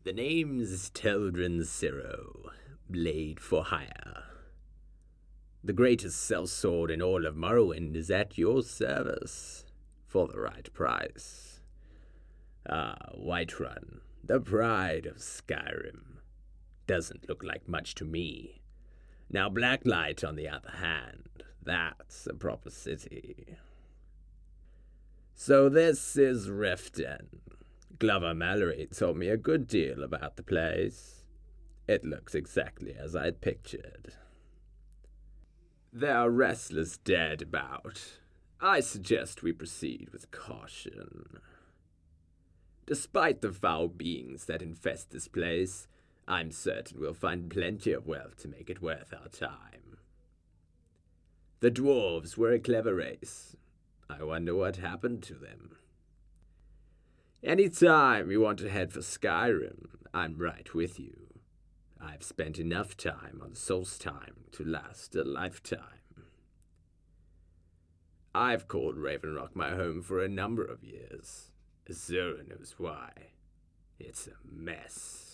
The name's Teldrin Zero, Blade for Hire. The greatest sellsword in all of Morrowind is at your service, for the right price. Whiterun, the pride of Skyrim, doesn't look like much to me. Now Blacklight, on the other hand, that's a proper city. So this is Riften. Glover Mallory told me a good deal about the place. It looks exactly as I'd pictured. There are restless dead about. I suggest we proceed with caution. Despite the foul beings that infest this place, I'm certain we'll find plenty of wealth to make it worth our time. The dwarves were a clever race. I wonder what happened to them. Any time you want to head for Skyrim, I'm right with you. I've spent enough time on Solstheim to last a lifetime. I've called Ravenrock my home for a number of years. Azura knows why. It's a mess.